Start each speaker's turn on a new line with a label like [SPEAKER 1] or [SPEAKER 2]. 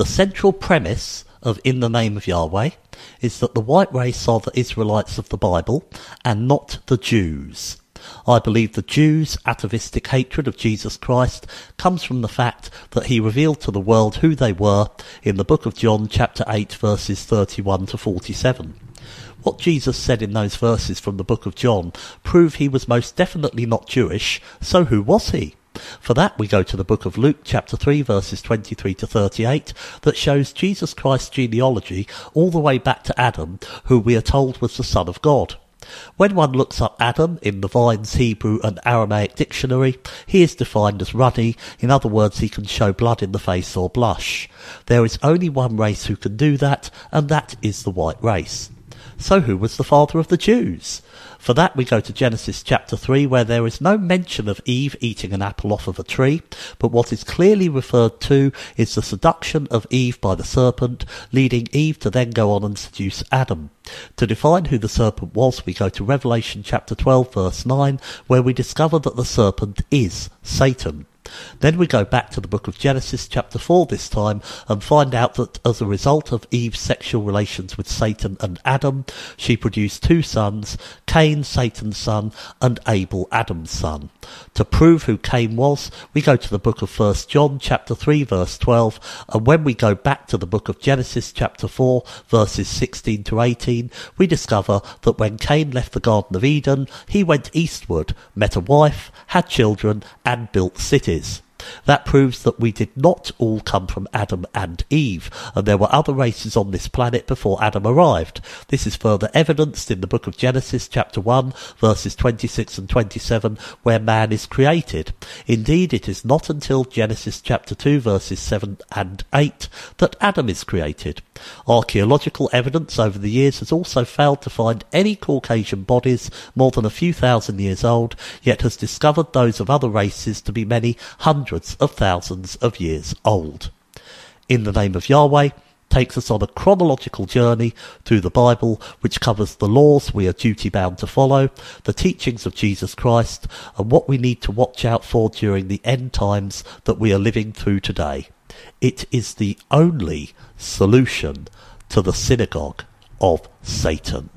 [SPEAKER 1] The central premise of In the Name of Yahweh is that the white race are the Israelites of the Bible and not the Jews. I believe the Jews' atavistic hatred of Jesus Christ comes from the fact that he revealed to the world who they were in the book of John chapter 8 verses 31 to 47. What Jesus said in those verses from the book of John prove he was most definitely not Jewish, so who was he? For that we go to the book of Luke chapter 3 verses 23 to 38 that shows Jesus Christ's genealogy all the way back to Adam, who we are told was the Son of God. When one looks up Adam in the Vine's Hebrew and Aramaic dictionary, he is defined as ruddy. In other words, he can show blood in the face or blush. There is only one race who can do that, and that is the white race. So who was the father of the Jews? For that we go to Genesis chapter 3, where there is no mention of Eve eating an apple off of a tree, but what is clearly referred to is the seduction of Eve by the serpent, leading Eve to then go on and seduce Adam. To define who the serpent was, we go to Revelation chapter 12 verse 9, where we discover that the serpent is Satan. Then we go back to the book of Genesis chapter 4 this time and find out that as a result of Eve's sexual relations with Satan and Adam, she produced two sons, Cain, Satan's son, and Abel, Adam's son. To prove who Cain was, we go to the book of 1 John chapter 3 verse 12, and when we go back to the book of Genesis chapter 4 verses 16 to 18, we discover that when Cain left the Garden of Eden, he went eastward, met a wife, had children, and built cities. That proves that we did not all come from Adam and Eve, and there were other races on this planet before Adam arrived. This is further evidenced in the book of Genesis chapter 1 verses 26 and 27, where man is created. Indeed, it is not until Genesis chapter 2 verses 7 and 8 that Adam is created. Archaeological evidence over the years has also failed to find any Caucasian bodies more than a few thousand years old, yet has discovered those of other races to be many hundreds of thousands of years old. In the Name of Yahweh takes us on a chronological journey through the Bible, which covers the laws we are duty-bound to follow, the teachings of Jesus Christ, and what we need to watch out for during the end times that we are living through today. It is the only solution to the synagogue of Satan.